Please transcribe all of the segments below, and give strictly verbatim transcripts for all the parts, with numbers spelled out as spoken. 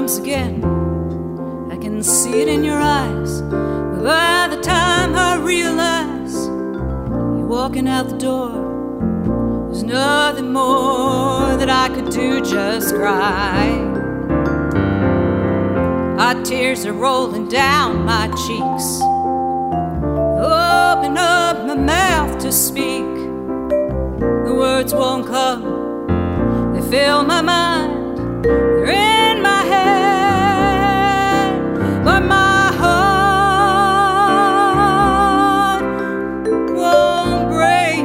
comes again. I can see it in your eyes. But by the time I realize you're walking out the door, there's nothing more that I could do, just cry. Our tears are rolling down my cheeks. Open up my mouth to speak. The words won't come. They fill my mind. They're in my head. But my heart won't break.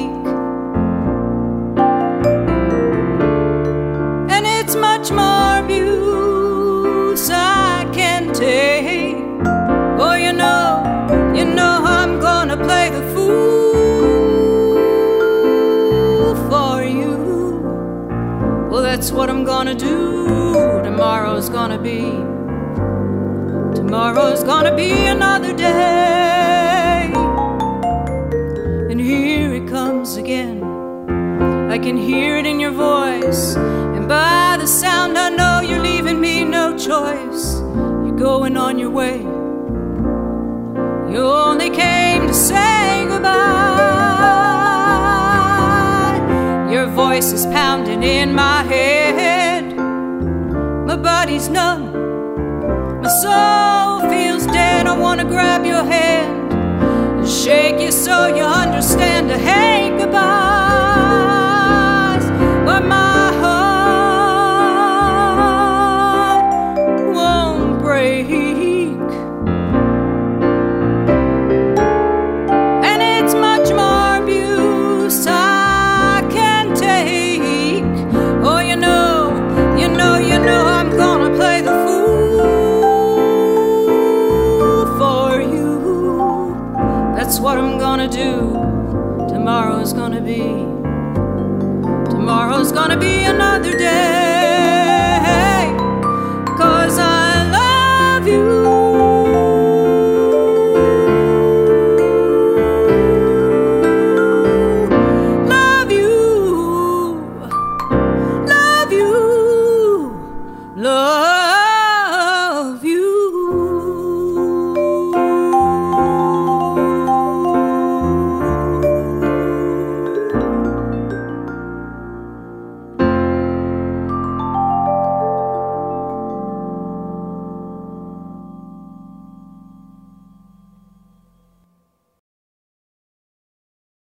And it's much more abuse I can take. Oh, you know, you know I'm gonna play the fool for you. Well, that's what I'm gonna do. Tomorrow's gonna be, tomorrow's gonna be another day. And here it comes again. I can hear it in your voice, and by the sound I know you're leaving me no choice. You're going on your way. You only came to say goodbye. Your voice is pounding in my head. My body's numb, my soul feels dead. I wanna grab your hand and shake you so you understand. I hate goodbyes, but my heart won't break. That's what I'm gonna do. Tomorrow's gonna be, tomorrow's gonna be another day.